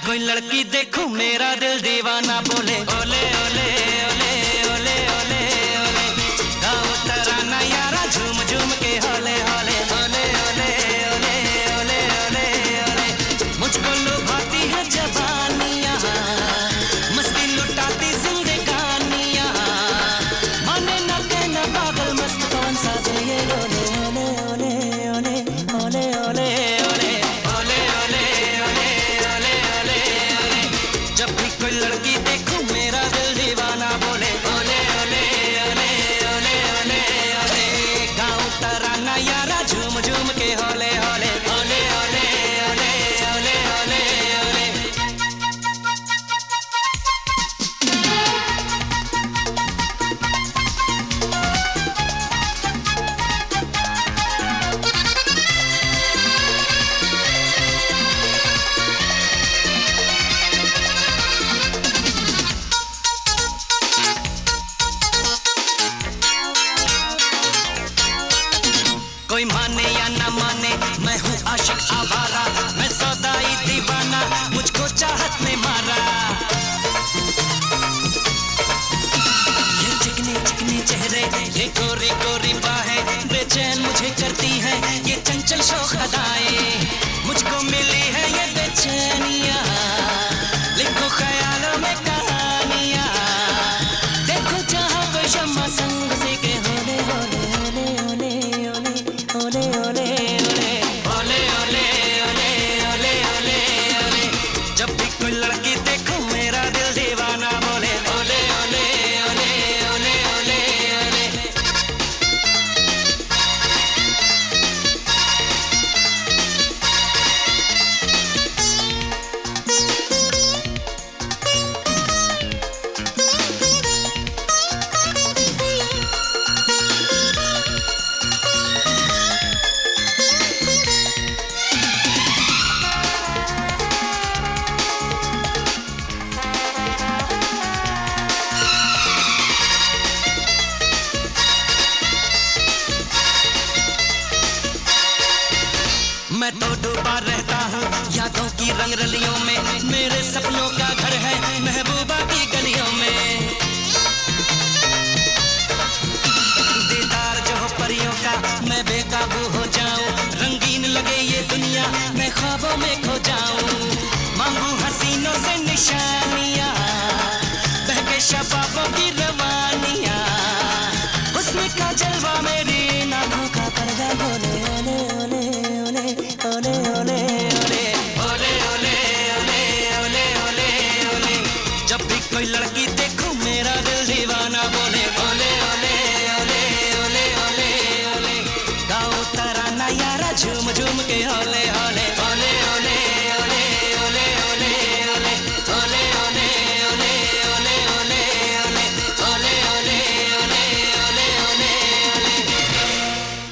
कोई लड़की देखूं मेरा दिल दीवाना बोले ओले ओले ओले ओले ओले ओले गाओ तराना यारा झूम झूम के होले होले ओले ओले ओले ओले ओले ओले मुझको लुभाती है जवानियाँ मस्ती लुटाती जिंदगानियाँ माने न कहना पागल मस्त कौन सा दिल ये ओले ओले ओले ओले ओले ओले जब भी कोई लड़की देखूं मेरा दिल दीवाना बोले ओले ओले ओले ओले ओले ओले गाँव तराना यारा झूम झूम के होले होले ओले ओले ओले ओले ओले कोई माने या ना माने मैं हूँ आशिक आवारा मैं सौदाई दीवाना मुझको चाहत ने मारा ये चिकने चिकने चेहरे ये गोरी गोरी बाहें बेचैन मुझे करती हैं ये चंचल शौक अदाएं मुझको मिली है ये बेचैनियाँ लिखो ख्यालों में कहानियाँ देखो चाहो कोई शम्मा संग से के होले होले ओले ओले ओले ओले ओले ओले ओले ओले जब भी कोई लड़की देखो मेरा दिल दीवाना बोले ओले ओले ओले ओले ओले ओले मैं तो डूबा रहता हूँ यादों की रंगरलियों में मेरे सपनों का घर है महबूबा की गलियों में दीदार जो हो परियों का मैं बेकाबू हो जाऊं रंगीन लगे ये दुनिया मैं ख्वाबों में खो जाऊं मांगू हसीनों से निशान